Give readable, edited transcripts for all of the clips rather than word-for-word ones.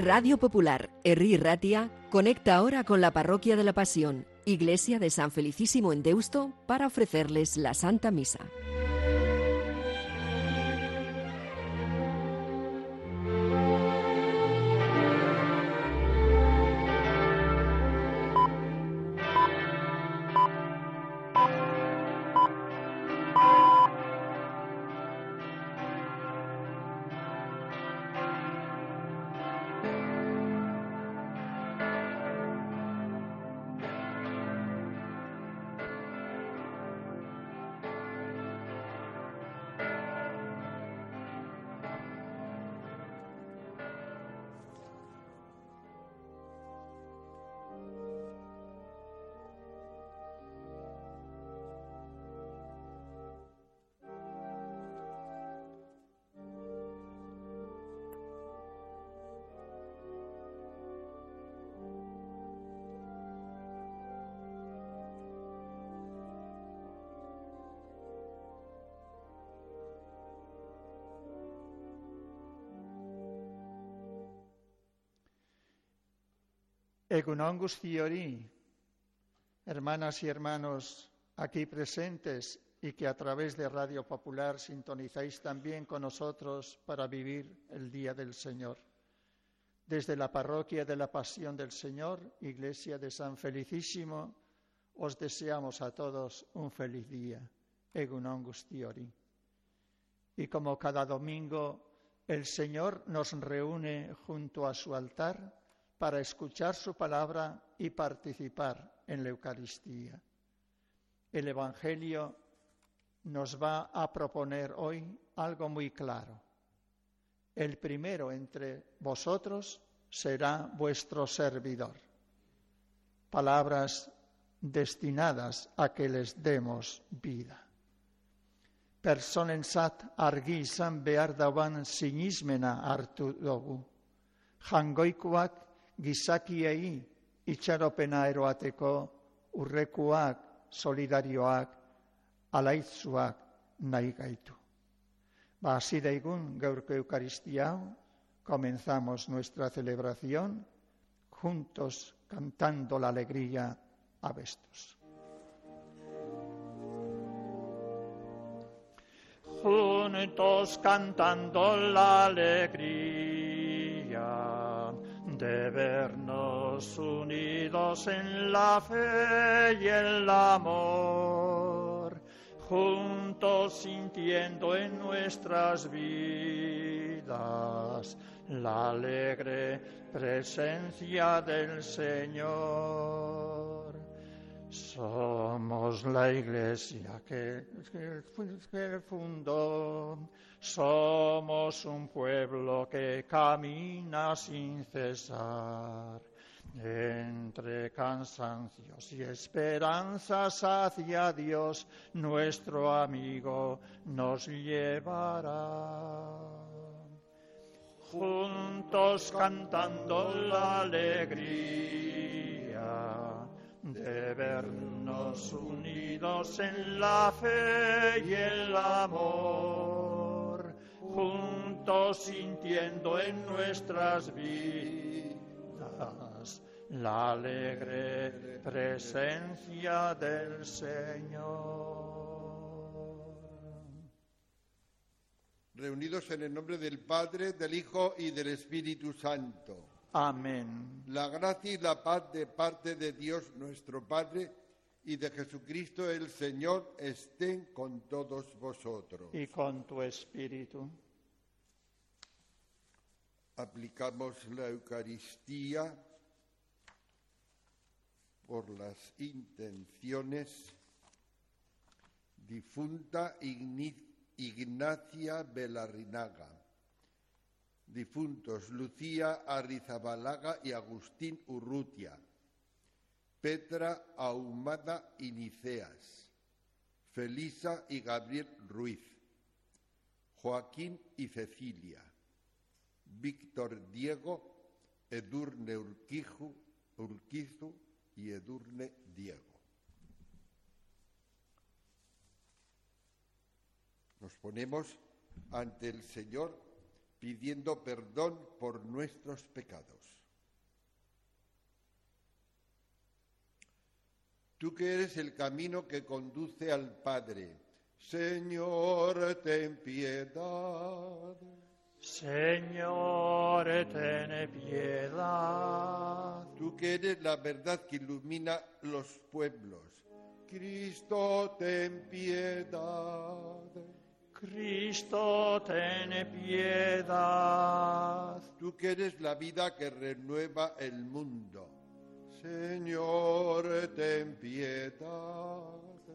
Radio Popular, Herri Ratia, conecta ahora con la Parroquia de la Pasión, Iglesia de San Felicísimo en Deusto, para ofrecerles la Santa Misa. Egunon guztiori, hermanas y hermanos aquí presentes y que a través de Radio Popular sintonizáis también con nosotros para vivir el Día del Señor. Desde la Parroquia de la Pasión del Señor, Iglesia de San Felicísimo, os deseamos a todos un feliz día. Egunon guztiori. Y como cada domingo, el Señor nos reúne junto a su altar para escuchar su palabra y participar en la Eucaristía. El Evangelio nos va a proponer hoy algo muy claro. El primero entre vosotros será vuestro servidor. Palabras destinadas a que les demos vida. Personentzat argi izan behar dauan sinismena hartu dugu. Jangoikoak gizakiei itxaropena eroateko urrekuak, solidarioak, alaitzuak nahi gaitu. Hasi daigun gaurko Eucaristia hau, comenzamos nuestra celebración juntos cantando la alegría a bestos. Juntos cantando la alegría de vernos unidos en la fe y el amor, juntos sintiendo en nuestras vidas la alegre presencia del Señor. Somos la Iglesia que fundó, somos un pueblo que camina sin cesar, entre cansancios y esperanzas hacia Dios, nuestro amigo nos llevará. Juntos cantando la alegría de vernos unidos en la fe y el amor, juntos sintiendo en nuestras vidas la alegre presencia del Señor. Reunidos en el nombre del Padre, del Hijo y del Espíritu Santo. Amén. La gracia y la paz de parte de Dios nuestro Padre y de Jesucristo el Señor estén con todos vosotros. Y con tu espíritu. Aplicamos la Eucaristía por las intenciones difunta Ignacia Belarrinaga, difuntos Lucía Arrizabalaga y Agustín Urrutia, Petra Ahumada y Niceas, Felisa y Gabriel Ruiz, Joaquín y Cecilia, Víctor Diego, Edurne Urquizu y Edurne Diego. Nos ponemos ante el Señor pidiendo perdón por nuestros pecados. Tú que eres el camino que conduce al Padre, Señor, ten piedad. Señor, ten piedad. Tú que eres la verdad que ilumina los pueblos, Cristo, ten piedad. Cristo, ten piedad. Tú que eres la vida que renueva el mundo, Señor, ten piedad.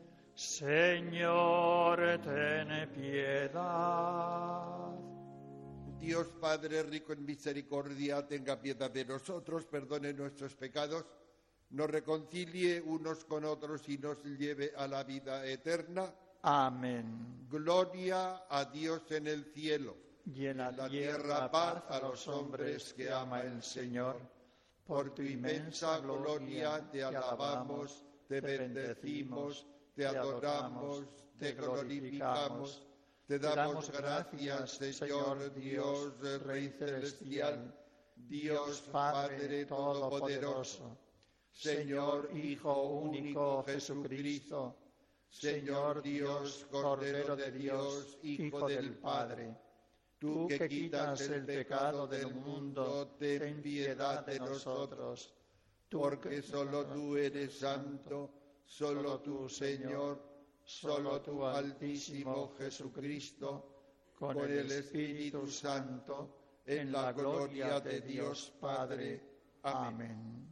Señor, ten piedad. Dios Padre rico en misericordia, tenga piedad de nosotros, perdone nuestros pecados, nos reconcilie unos con otros y nos lleve a la vida eterna. Amén. Gloria a Dios en el cielo. Y en la tierra paz a los hombres que ama el Señor. Por tu inmensa gloria te alabamos, te bendecimos, te adoramos, te glorificamos. Te damos gracias, Señor Dios, Rey celestial, Dios Padre todopoderoso, Señor Hijo único Jesucristo, Señor Dios, Cordero de Dios, Hijo del Padre. Tú que quitas el pecado del mundo, ten piedad de nosotros, porque solo tú eres santo, solo tú, Señor, solo tú, Altísimo Jesucristo, con el Espíritu Santo, en la gloria de Dios Padre. Amén.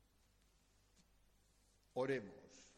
Oremos.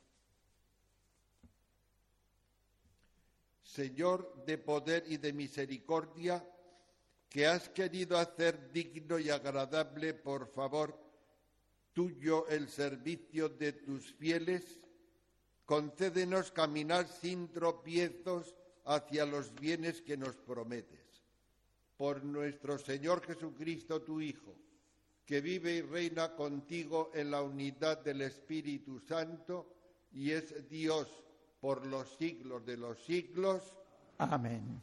Señor de poder y de misericordia, que has querido hacer digno y agradable, por favor, tuyo el servicio de tus fieles, concédenos caminar sin tropiezos hacia los bienes que nos prometes. Por nuestro Señor Jesucristo, tu Hijo, que vive y reina contigo en la unidad del Espíritu Santo y es Dios por los siglos de los siglos. Amén.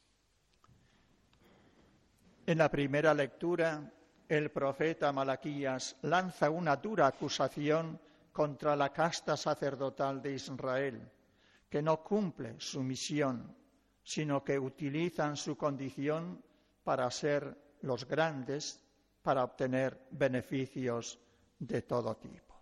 En la primera lectura, el profeta Malaquías lanza una dura acusación contra la casta sacerdotal de Israel, que no cumple su misión, sino que utilizan su condición para ser los grandes, para obtener beneficios de todo tipo.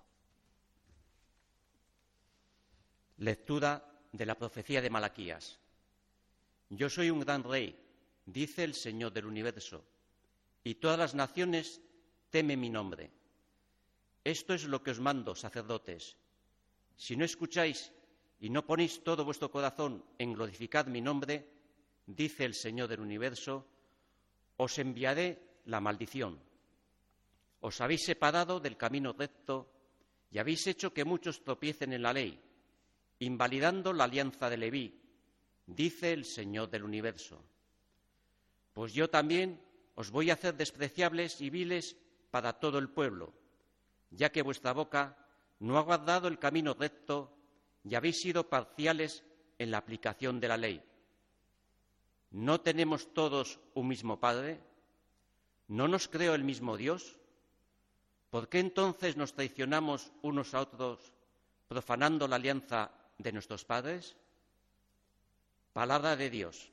Lectura de la profecía de Malaquías. Yo soy un gran rey, dice el Señor del universo, y todas las naciones temen mi nombre. Esto es lo que os mando, sacerdotes. Si no escucháis y no ponéis todo vuestro corazón en glorificar mi nombre, dice el Señor del universo, os enviaré la maldición. Os habéis separado del camino recto y habéis hecho que muchos tropiecen en la ley, invalidando la alianza de Leví, dice el Señor del universo. Pues yo también os voy a hacer despreciables y viles para todo el pueblo, ya que vuestra boca no ha guardado el camino recto y habéis sido parciales en la aplicación de la ley. ¿No tenemos todos un mismo Padre? ¿No nos creó el mismo Dios? ¿Por qué entonces nos traicionamos unos a otros, profanando la alianza de nuestros padres? Palabra de Dios.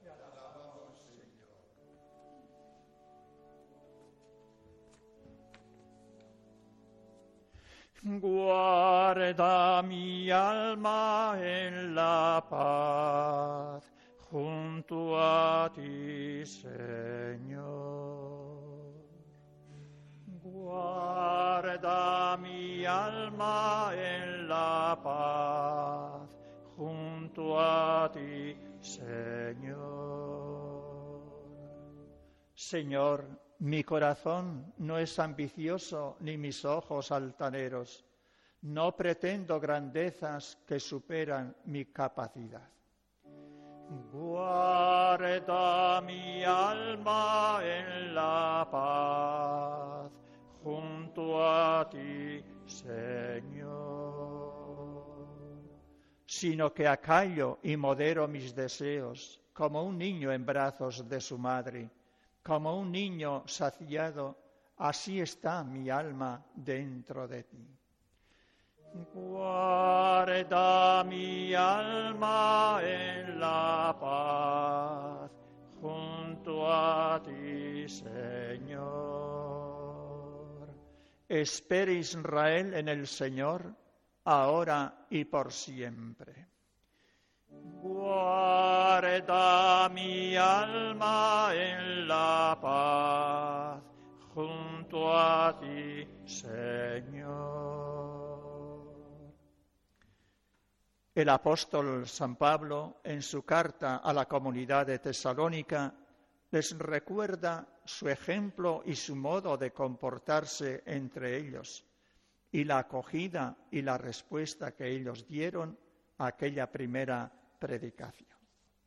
Guarda mi alma en la paz, junto a ti, Señor. Guarda mi alma en la paz, junto a ti, Señor. Señor, mi corazón no es ambicioso ni mis ojos altaneros. No pretendo grandezas que superan mi capacidad. Guarda mi alma en la paz, junto a ti, Señor. Sino que acallo y modero mis deseos, como un niño en brazos de su madre. Como un niño saciado, así está mi alma dentro de ti. Guarda mi alma en la paz, junto a ti, Señor. Espera Israel en el Señor, ahora y por siempre. Guarda mi alma en la paz, junto a ti, Señor. El apóstol San Pablo, en su carta a la comunidad de Tesalónica, les recuerda su ejemplo y su modo de comportarse entre ellos, y la acogida y la respuesta que ellos dieron a aquella primera predicación.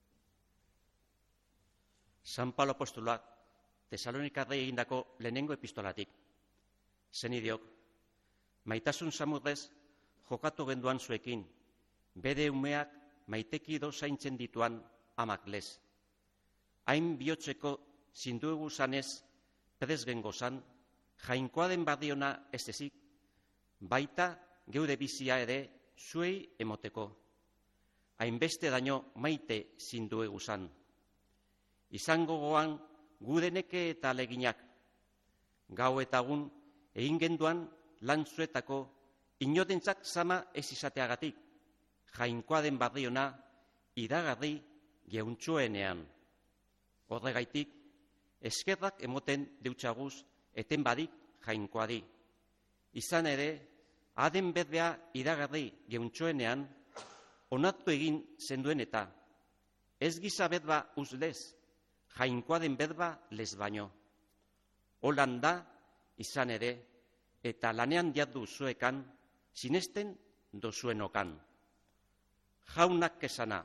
San Pablo apostolak Tesalonikarrei egindako lehenengo epistolatik. Zenidiok, maitasun samurrez jokatu genduan zuekin, bere umeak maitekido zaintzen dituan amak lez. Hain bihotzeko zinduegu zanez, prez gengo zan, jainkoa den bardiona ez ezik, baita geude bizia ere zuei emoteko. Hainbeste daño maite zinduegu zan. Izango goan gudeneke eta aleginak, gau eta gun egin genduan lantzuetako inotentzak zama ez izateagatik, jainkoa den barriona iragarri geuntxoenean. Horregaitik, eskerrak emoten deutxaguz eten badik jainkoari. Izan ere, aden berbea iragarri geuntxoenean, onartu egin zenduen eta, ez giza berba uzlez, jainkoa den berba lez baino. Holan da, izan ere, eta lanean jardu zuekan, sinesten dozuenokan. Jaunak esana.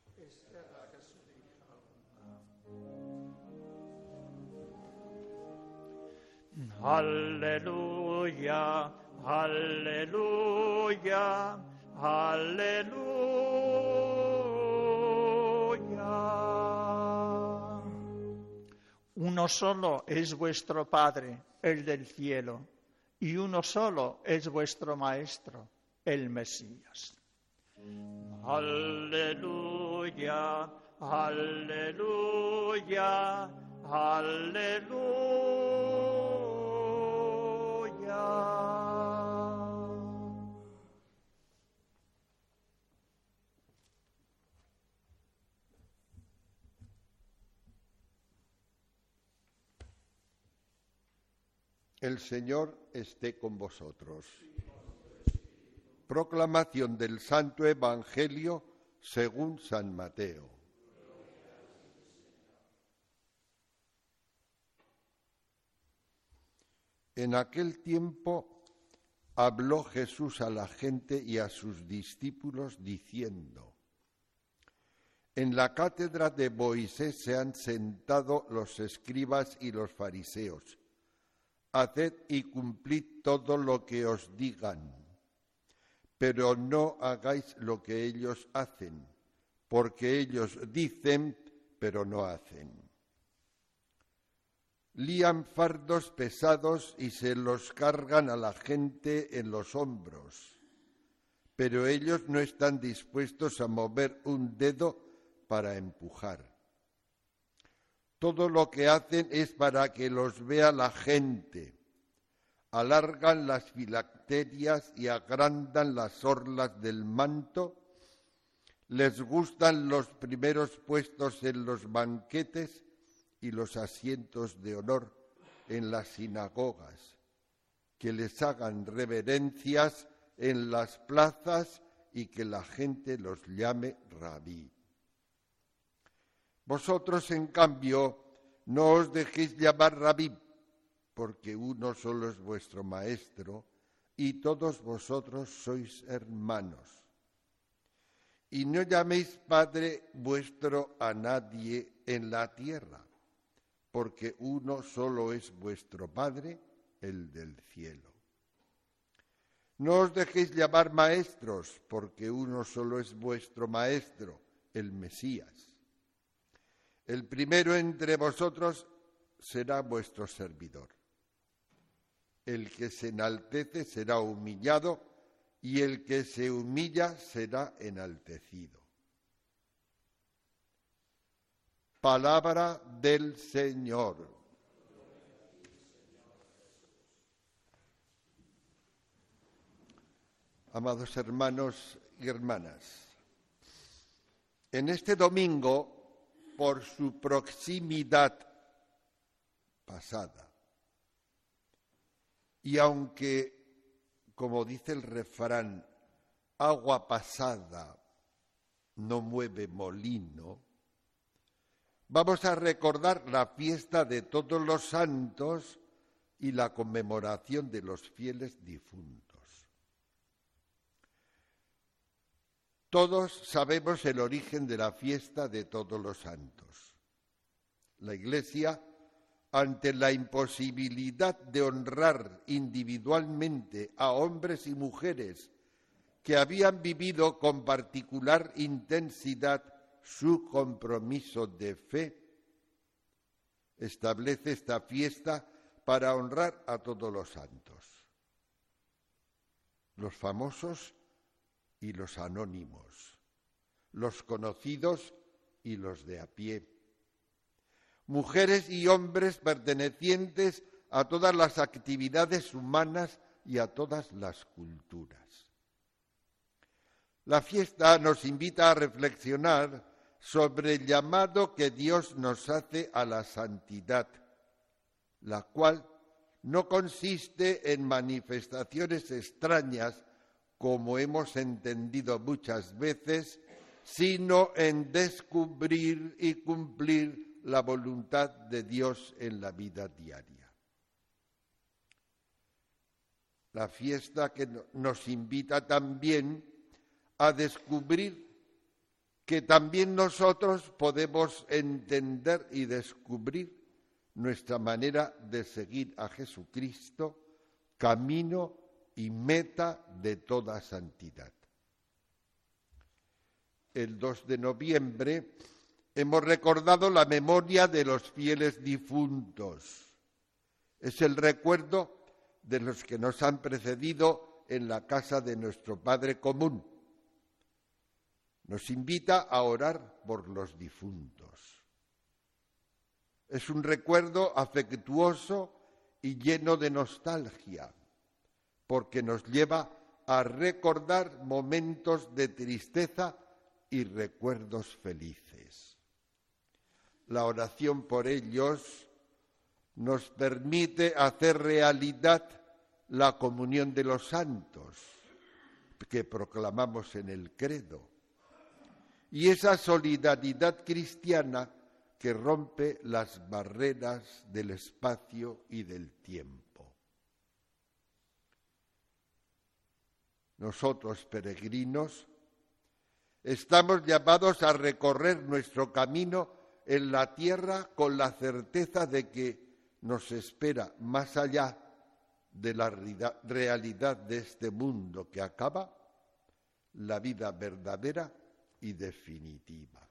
Aleluya, aleluya, aleluya. Uno solo es vuestro Padre, el del cielo, y uno solo es vuestro Maestro, el Mesías. Aleluya, aleluya, aleluya. El Señor esté con vosotros. Proclamación del Santo Evangelio según San Mateo. En aquel tiempo habló Jesús a la gente y a sus discípulos diciendo: en la cátedra de Moisés se han sentado los escribas y los fariseos. Haced y cumplid todo lo que os digan, pero no hagáis lo que ellos hacen, porque ellos dicen, pero no hacen. Lían fardos pesados y se los cargan a la gente en los hombros, pero ellos no están dispuestos a mover un dedo para empujar. Todo lo que hacen es para que los vea la gente. Alargan las filacterias y agrandan las orlas del manto. Les gustan los primeros puestos en los banquetes y los asientos de honor en las sinagogas. Que les hagan reverencias en las plazas y que la gente los llame rabí. Vosotros, en cambio, no os dejéis llamar rabí, porque uno solo es vuestro maestro, y todos vosotros sois hermanos. Y no llaméis Padre vuestro a nadie en la tierra, porque uno solo es vuestro Padre, el del cielo. No os dejéis llamar maestros, porque uno solo es vuestro Maestro, el Mesías. El primero entre vosotros será vuestro servidor. El que se enaltece será humillado, y el que se humilla será enaltecido. Palabra del Señor. Amados hermanos y hermanas, en este domingo, por su proximidad pasada, y aunque, como dice el refrán, agua pasada no mueve molino, vamos a recordar la fiesta de todos los santos y la conmemoración de los fieles difuntos. Todos sabemos el origen de la fiesta de todos los santos. La Iglesia, ante la imposibilidad de honrar individualmente a hombres y mujeres que habían vivido con particular intensidad su compromiso de fe, establece esta fiesta para honrar a todos los santos, los famosos y los anónimos, los conocidos y los de a pie, mujeres y hombres pertenecientes a todas las actividades humanas y a todas las culturas. La fiesta nos invita a reflexionar sobre el llamado que Dios nos hace a la santidad, la cual no consiste en manifestaciones extrañas, como hemos entendido muchas veces, sino en descubrir y cumplir la voluntad de Dios en la vida diaria. La fiesta que nos invita también a descubrir que también nosotros podemos entender y descubrir nuestra manera de seguir a Jesucristo, camino y meta de toda santidad. El 2 de noviembre hemos recordado la memoria de los fieles difuntos. Es el recuerdo de los que nos han precedido en la casa de nuestro Padre común. Nos invita a orar por los difuntos. Es un recuerdo afectuoso y lleno de nostalgia, porque nos lleva a recordar momentos de tristeza y recuerdos felices. La oración por ellos nos permite hacer realidad la comunión de los santos que proclamamos en el credo, y esa solidaridad cristiana que rompe las barreras del espacio y del tiempo. Nosotros, peregrinos, estamos llamados a recorrer nuestro camino en la tierra con la certeza de que nos espera, más allá de la realidad de este mundo que acaba, la vida verdadera y definitiva.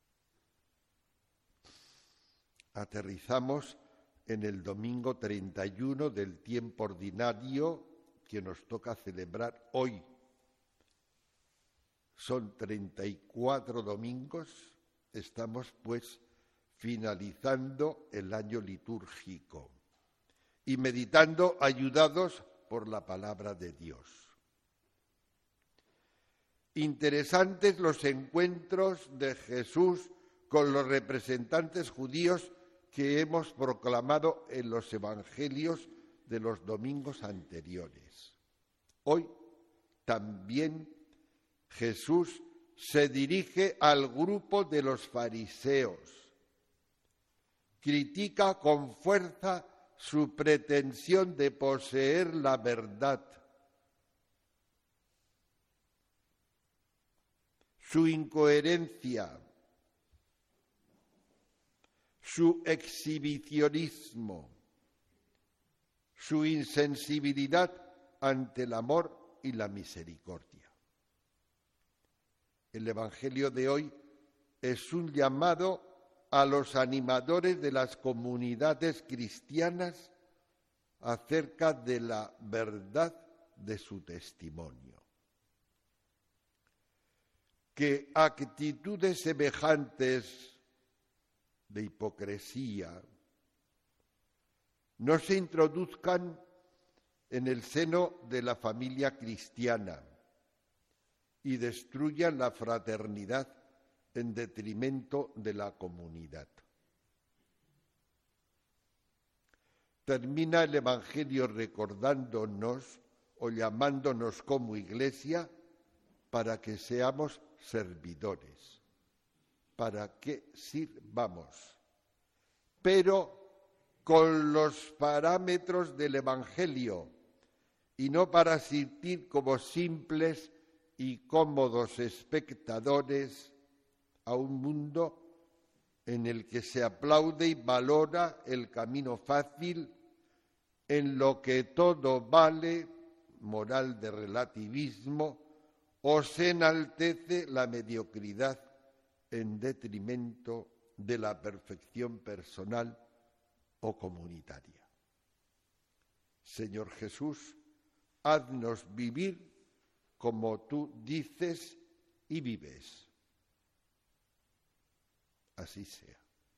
Aterrizamos en el domingo 31 del tiempo ordinario que nos toca celebrar hoy. Son 34 domingos, estamos pues finalizando el año litúrgico y meditando ayudados por la palabra de Dios. Interesantes los encuentros de Jesús con los representantes judíos que hemos proclamado en los evangelios de los domingos anteriores. Hoy también Jesús se dirige al grupo de los fariseos. Critica con fuerza su pretensión de poseer la verdad, su incoherencia, su exhibicionismo, su insensibilidad ante el amor y la misericordia. El Evangelio de hoy es un llamado a los animadores de las comunidades cristianas acerca de la verdad de su testimonio. Que actitudes semejantes de hipocresía no se introduzcan en el seno de la familia cristiana y destruyan la fraternidad en detrimento de la comunidad. Termina el Evangelio recordándonos o llamándonos como Iglesia para que seamos servidores, para que sirvamos, pero con los parámetros del Evangelio y no para asistir como simples y cómodos espectadores a un mundo en el que se aplaude y valora el camino fácil, en lo que todo vale, moral de relativismo, o se enaltece la mediocridad en detrimento de la perfección personal o comunitaria. Señor Jesús, haznos vivir como tú dices y vives. Así sea.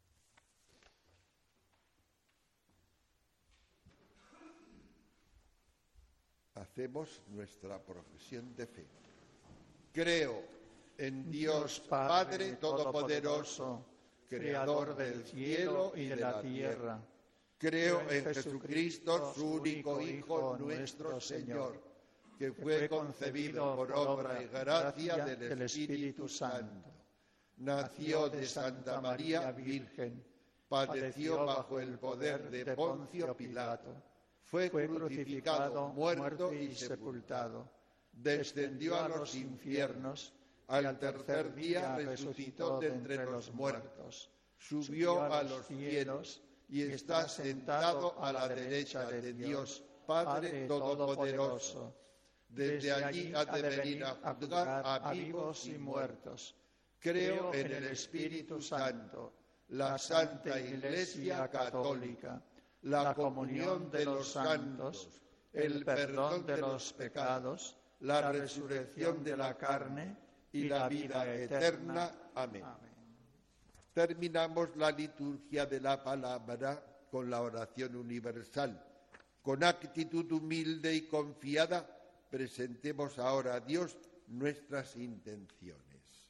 Hacemos nuestra profesión de fe. Creo en Dios Padre Todopoderoso, Creador del cielo y de la tierra. Creo en Jesucristo, su único Hijo, nuestro Señor, que fue concebido por obra y gracia del Espíritu Santo. Nació de Santa María Virgen, padeció bajo el poder de Poncio Pilato, fue crucificado, muerto y sepultado, descendió a los infiernos, al tercer día resucitó de entre los muertos, subió a los cielos y está sentado a la derecha de Dios, Padre Todopoderoso. Desde allí ha de venir a juzgar a vivos y muertos. Creo en el Espíritu Santo, la Santa Iglesia Católica, la comunión de los santos, el perdón de los pecados, la resurrección de la carne y la vida eterna. Amén. Terminamos la liturgia de la palabra con la oración universal. Con actitud humilde y confiada, presentemos ahora a Dios nuestras intenciones.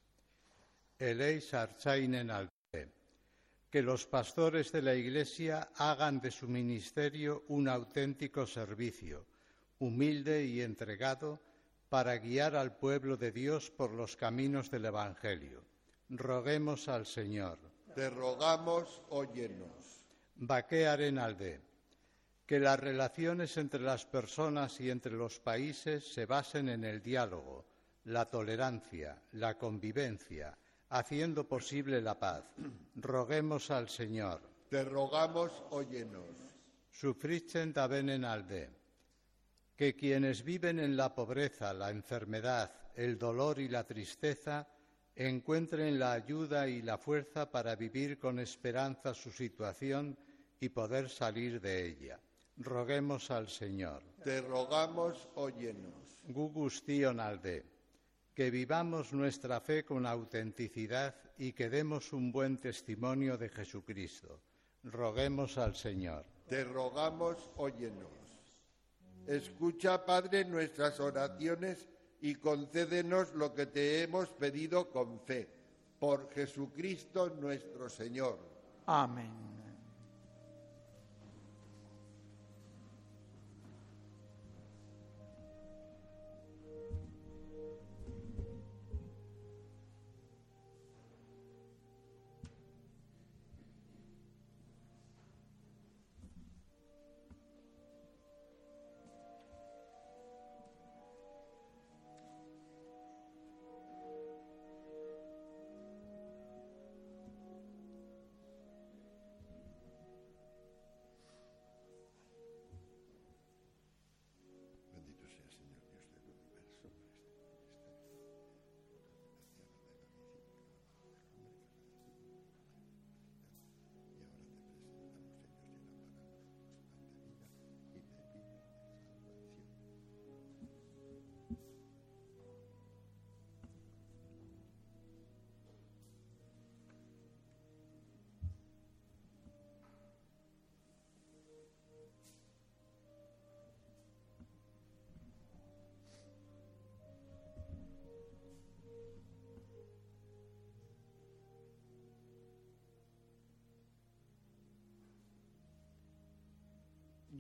Eleis artzainen alde. Que los pastores de la Iglesia hagan de su ministerio un auténtico servicio, humilde y entregado, para guiar al pueblo de Dios por los caminos del Evangelio. Roguemos al Señor. Te rogamos, óyenos. Bakearen alde. Que las relaciones entre las personas y entre los países se basen en el diálogo, la tolerancia, la convivencia, haciendo posible la paz. Roguemos al Señor. Te rogamos, óyenos. Sufritzen da venen alde. Que quienes viven en la pobreza, la enfermedad, el dolor y la tristeza encuentren la ayuda y la fuerza para vivir con esperanza su situación y poder salir de ella. Roguemos al Señor. Te rogamos, óyenos. Gu guztion alde. Que vivamos nuestra fe con autenticidad y que demos un buen testimonio de Jesucristo. Roguemos al Señor. Te rogamos, óyenos. Escucha, Padre, nuestras oraciones y concédenos lo que te hemos pedido con fe. Por Jesucristo nuestro Señor. Amén.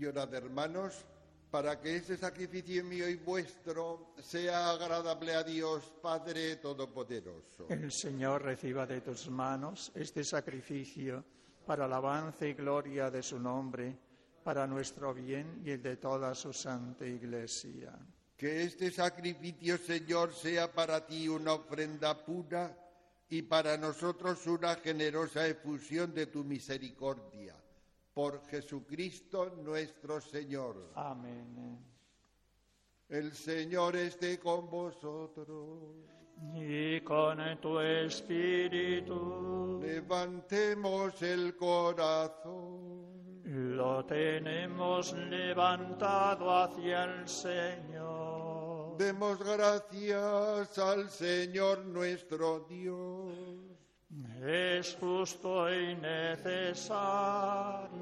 Llorad, hermanos, para que este sacrificio mío y vuestro sea agradable a Dios Padre Todopoderoso. El Señor reciba de tus manos este sacrificio para alabanza y gloria de su nombre, para nuestro bien y el de toda su santa Iglesia. Que este sacrificio, Señor, sea para ti una ofrenda pura y para nosotros una generosa efusión de tu misericordia. Por Jesucristo nuestro Señor. Amén. El Señor esté con vosotros. Y con tu espíritu. Levantemos el corazón. Lo tenemos levantado hacia el Señor. Demos gracias al Señor nuestro Dios. Es justo y necesario.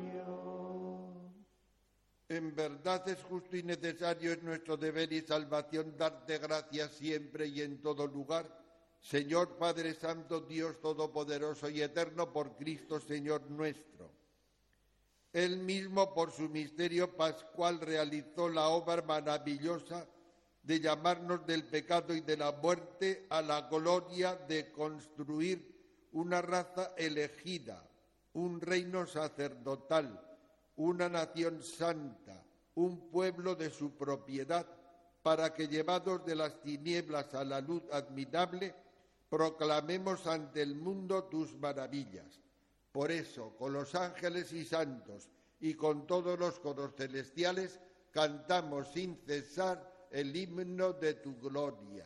En verdad es justo y necesario, es nuestro deber y salvación darte gracias siempre y en todo lugar, Señor Padre Santo, Dios Todopoderoso y Eterno, por Cristo Señor nuestro. Él mismo, por su misterio pascual, realizó la obra maravillosa de llamarnos del pecado y de la muerte a la gloria de construir una raza elegida, un reino sacerdotal, una nación santa, un pueblo de su propiedad, para que, llevados de las tinieblas a la luz admirable, proclamemos ante el mundo tus maravillas. Por eso, con los ángeles y santos y con todos los coros celestiales, cantamos sin cesar el himno de tu gloria.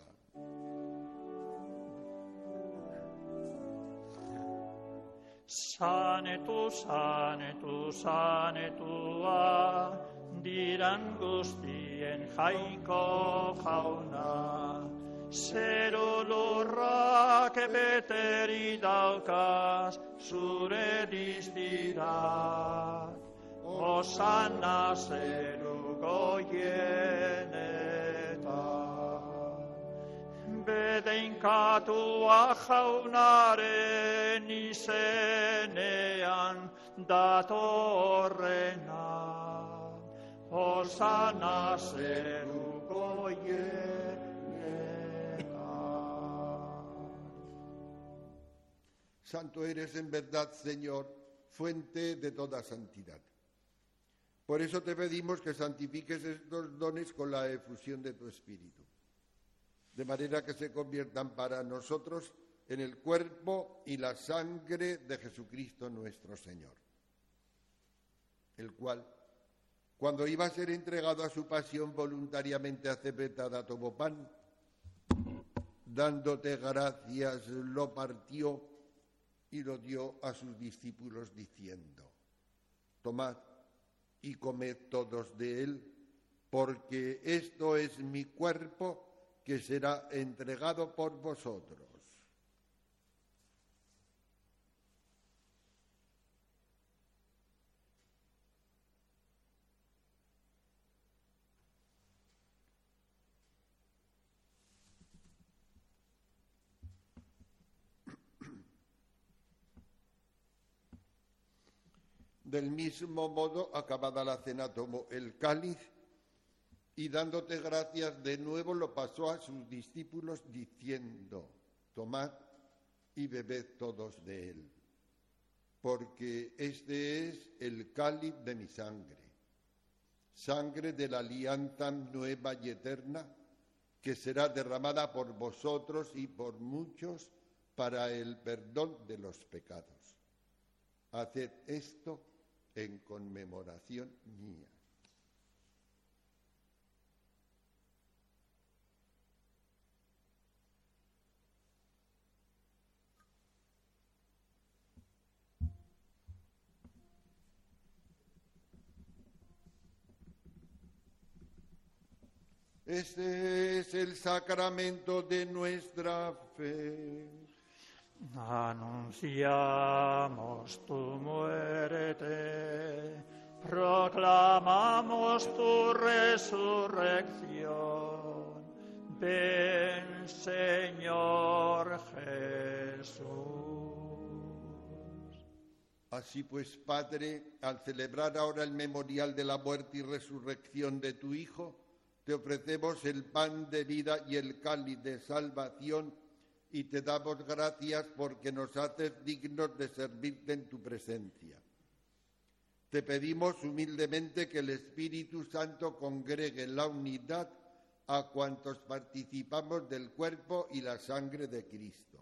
Sanetus, diran guztien jainko jauna, zero lurrak beteri daukaz zure diztirak, Hosanna zeru goienetan. Bedeinkatua jaunaren izenean datorrena, Hosanna zeru goienetan. Santo eres en verdad, Señor, fuente de toda santidad. Por eso te pedimos que santifiques estos dones con la efusión de tu Espíritu, de manera que se conviertan para nosotros en el cuerpo y la sangre de Jesucristo nuestro Señor, el cual, cuando iba a ser entregado a su pasión voluntariamente aceptada, tomó pan, dándote gracias, lo partió y lo dio a sus discípulos diciendo: tomad y comed todos de él, porque esto es mi cuerpo que será entregado por vosotros. Del mismo modo, acabada la cena, tomó el cáliz y, dándote gracias de nuevo, lo pasó a sus discípulos diciendo: tomad y bebed todos de él, porque este es el cáliz de mi sangre, sangre de la alianza nueva y eterna, que será derramada por vosotros y por muchos para el perdón de los pecados. Haced esto en conmemoración mía. Este es el sacramento de nuestra fe. Anunciamos tu muerte, proclamamos tu resurrección. Ven, Señor Jesús. Así pues, Padre, al celebrar ahora el memorial de la muerte y resurrección de tu Hijo, te ofrecemos el pan de vida y el cáliz de salvación y te damos gracias porque nos haces dignos de servirte en tu presencia. Te pedimos humildemente que el Espíritu Santo congregue en la unidad a cuantos participamos del cuerpo y la sangre de Cristo.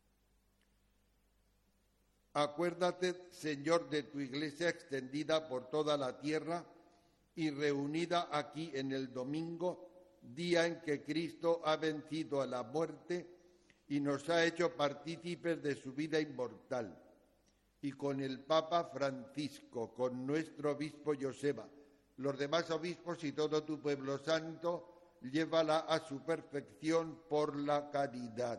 Acuérdate, Señor, de tu Iglesia extendida por toda la tierra y reunida aquí en el domingo, día en que Cristo ha vencido a la muerte y nos ha hecho partícipes de su vida inmortal. Y con el Papa Francisco, con nuestro obispo Joseba, los demás obispos y todo tu pueblo santo, llévala a su perfección por la caridad.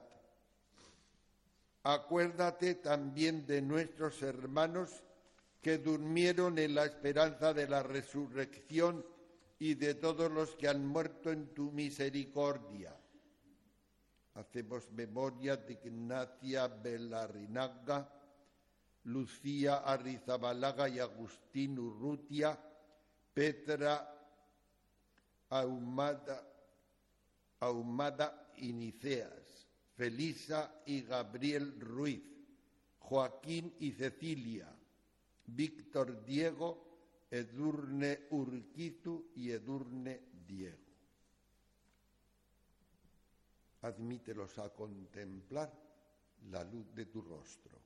Acuérdate también de nuestros hermanos que durmieron en la esperanza de la resurrección y de todos los que han muerto en tu misericordia. Hacemos memoria de Ignacia Belarrinaga, Lucía Arrizabalaga y Agustín Urrutia, Petra Ahumada y Niceas, Felisa y Gabriel Ruiz, Joaquín y Cecilia, Víctor Diego, Edurne Urquizu y Edurne Diego. Admítelos a contemplar la luz de tu rostro.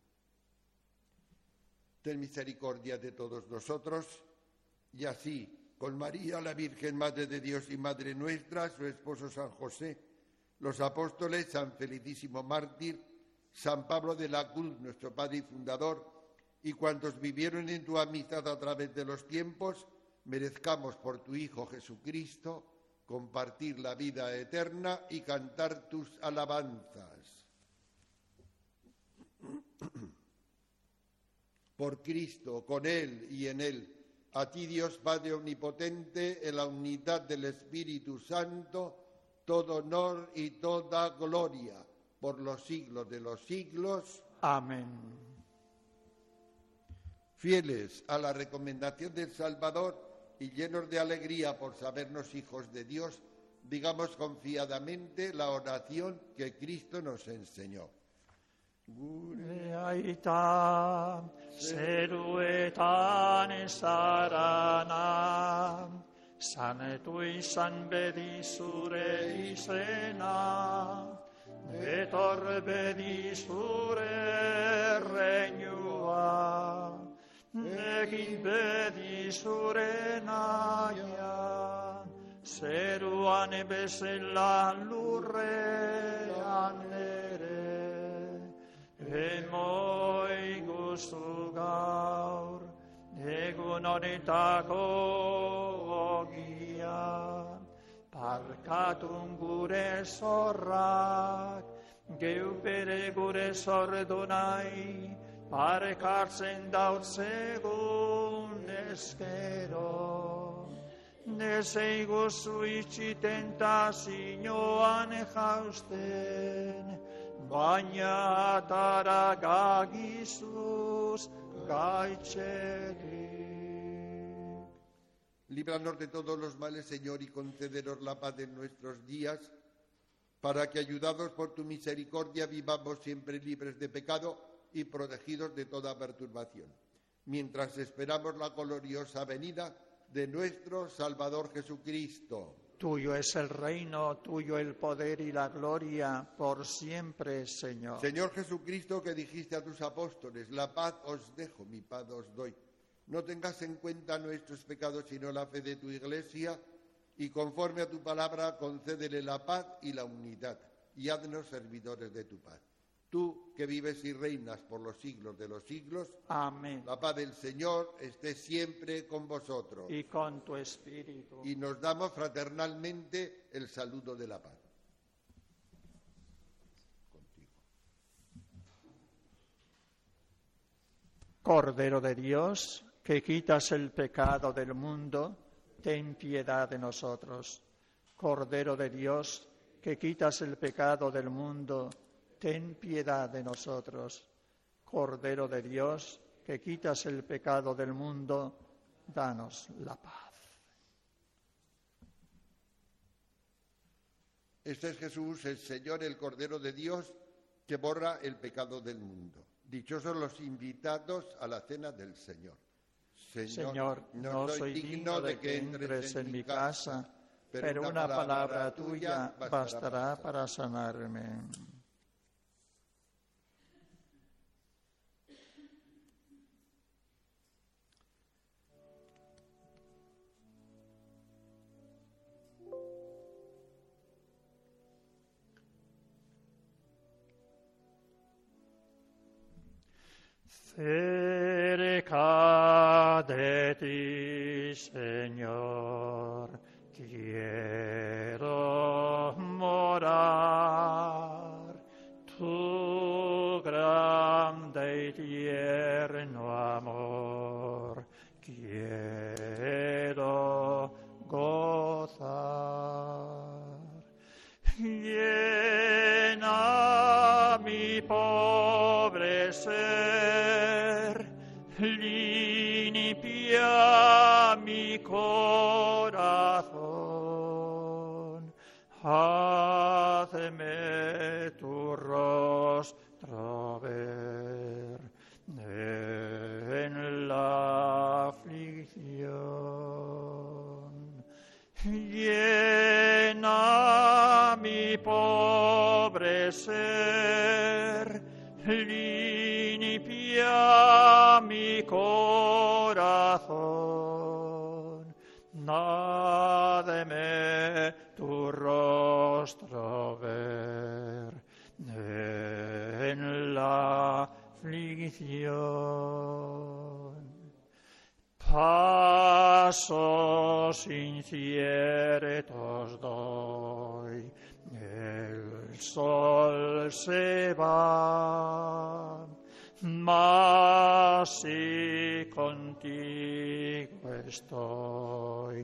Ten misericordia de todos nosotros, y así, con María, la Virgen Madre de Dios y Madre nuestra, su esposo San José, los apóstoles, San Felicísimo Mártir, San Pablo de la Cruz, nuestro Padre y Fundador, y cuantos vivieron en tu amistad a través de los tiempos, merezcamos por tu Hijo Jesucristo compartir la vida eterna y cantar tus alabanzas. Por Cristo, con Él y en Él, a ti Dios Padre Omnipotente, en la unidad del Espíritu Santo, todo honor y toda gloria, por los siglos de los siglos. Amén. Fieles a la recomendación del Salvador y llenos de alegría por sabernos hijos de Dios, digamos confiadamente la oración que Cristo nos enseñó. Gure aita, zeruetan zarana, sanetu izan bedi zure izena, etor bedi zure reinua, egin bedi zure naia, zeruan bezala lurrean ere. Emoi gustu gaur, egun honetako ogia, parkatun gure zorrak, geupere gure zordunai, parkartzen dautzegun eskero. Nezei guzu itxi tentazioan jausten, baina atara gagizuz gaitxerik. Líbranos de todos los males, Señor, y concédenos la paz en nuestros días, para que, ayudados por tu misericordia, vivamos siempre libres de pecado y protegidos de toda perturbación, mientras esperamos la gloriosa venida de nuestro Salvador Jesucristo. Tuyo es el reino, tuyo el poder y la gloria, por siempre, Señor. Señor Jesucristo, que dijiste a tus apóstoles, la paz os dejo, mi paz os doy. No tengas en cuenta nuestros pecados, sino la fe de tu Iglesia, y conforme a tu palabra, concédele la paz y la unidad, y haznos servidores de tu paz. Tú, que vives y reinas por los siglos de los siglos. Amén. La paz del Señor esté siempre con vosotros. Y con tu espíritu. Y nos damos fraternalmente el saludo de la paz. Contigo. Cordero de Dios, que quitas el pecado del mundo, ten piedad de nosotros. Cordero de Dios, que quitas el pecado del mundo, ten piedad de nosotros. Cordero de Dios, que quitas el pecado del mundo, danos la paz. Este es Jesús, el Señor, el Cordero de Dios, que borra el pecado del mundo. Dichosos los invitados a la cena del Señor. Señor, no soy digno de que entres en mi casa, pero una palabra tuya bastará para sanarme. Cerca de ti, Señor, quiero morar. Tu grande y tierno amor quiero gozar. Llena mi pobre ser, limpia mi corazón, hazme tu rostro ver en la aflicción. Llena mi pobre ser, limpia mi corazón, dame tu rostro ver en la aflicción. Pasos inciertos doy, el sol se va, mas si contigo estoy,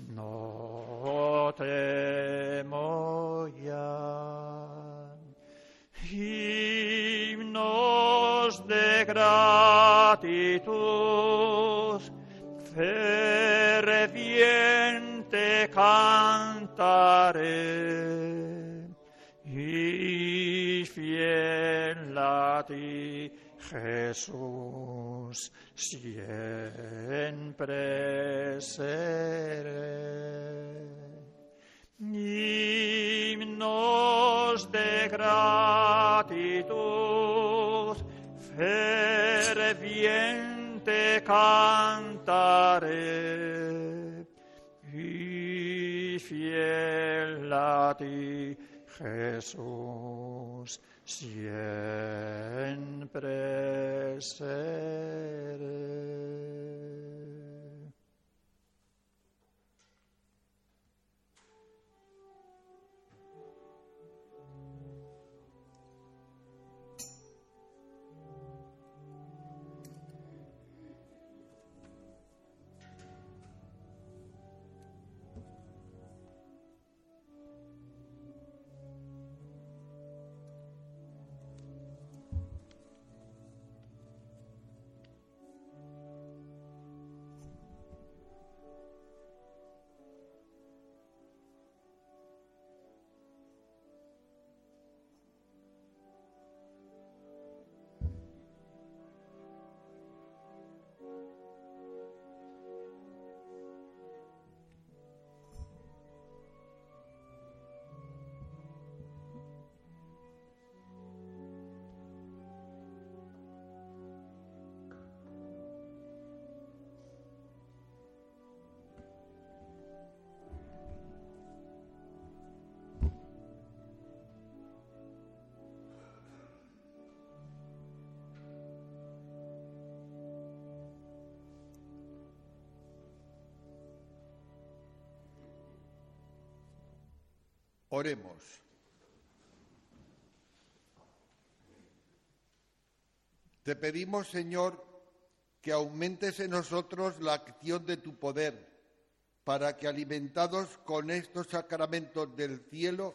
no temo ya. Himnos de gratitud ferviente cantaré, y fiel a ti, Jesús, siempre seré. Himnos de gratitud ferviente cantaré, y fiel a ti, Jesús, siempre seré. Oremos. Te pedimos, Señor, que aumentes en nosotros la acción de tu poder, para que, alimentados con estos sacramentos del cielo,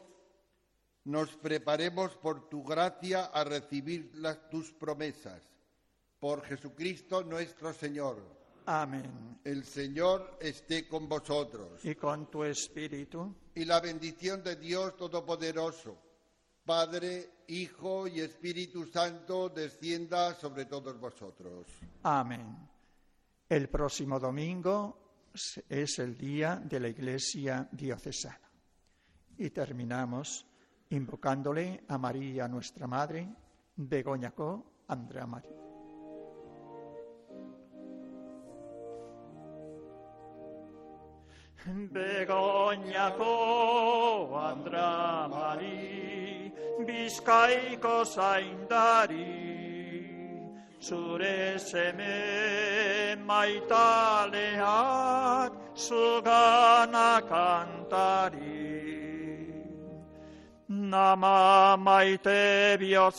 nos preparemos por tu gracia a recibir tus promesas. Por Jesucristo nuestro Señor. Amén. El Señor esté con vosotros. Y con tu espíritu. Y la bendición de Dios Todopoderoso, Padre, Hijo y Espíritu Santo, descienda sobre todos vosotros. Amén. El próximo domingo es el día de la Iglesia diocesana. Y terminamos invocándole a María, nuestra Madre, Begoñako, Andrea María. Begoñako, Andrea María, Bizkaiko zaindari, zure seme maitaleak zugana kantari. Nama maite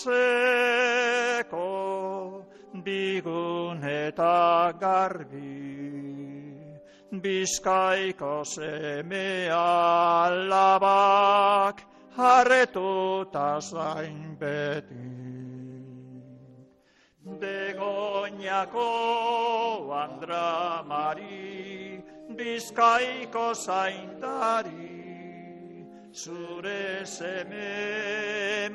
bihotzeko bigun eta garbi, Bizkaiko seme alabak harretuta zain beti. Begoñako, Andrea María, Bizkaiko zaindari, zure seme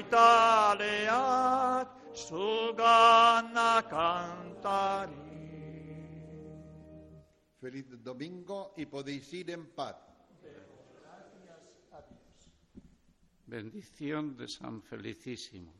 maitaleak zugana kantari. Feliz domingo y podéis ir en paz. Bendición de San Felicísimo.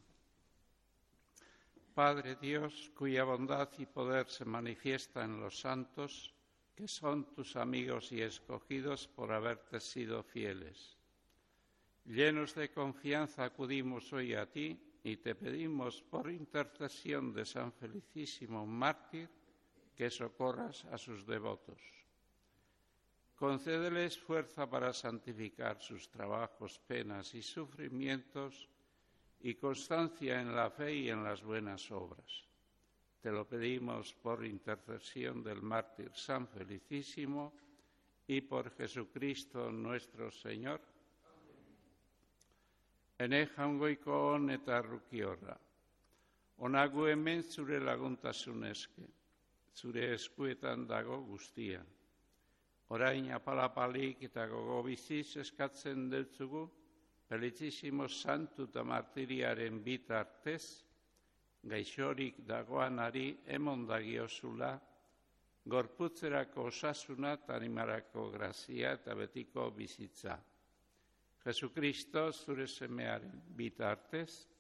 Padre Dios, cuya bondad y poder se manifiesta en los santos, que son tus amigos y escogidos por haberte sido fieles. Llenos de confianza acudimos hoy a ti y te pedimos por intercesión de San Felicísimo mártir que socorras a sus devotos. Concédeles fuerza para santificar sus trabajos, penas y sufrimientos y constancia en la fe y en las buenas obras. Te lo pedimos por intercesión del mártir San Felicísimo y por Jesucristo nuestro Señor. Ene jaungoiko hon eta rukiorra. Onagu hemen zure laguntasun eske. Zure eskuetan dago guztia. Orain apalapalik eta gogo biziz eskatzen deltzugu, Felicísimo santu eta martiriaren bitartez, gaixorik dagoanari emondagiozula, gorputzerako osasuna eta animarako grazia eta betiko bizitza. Jesucristo zure semearen bitartez,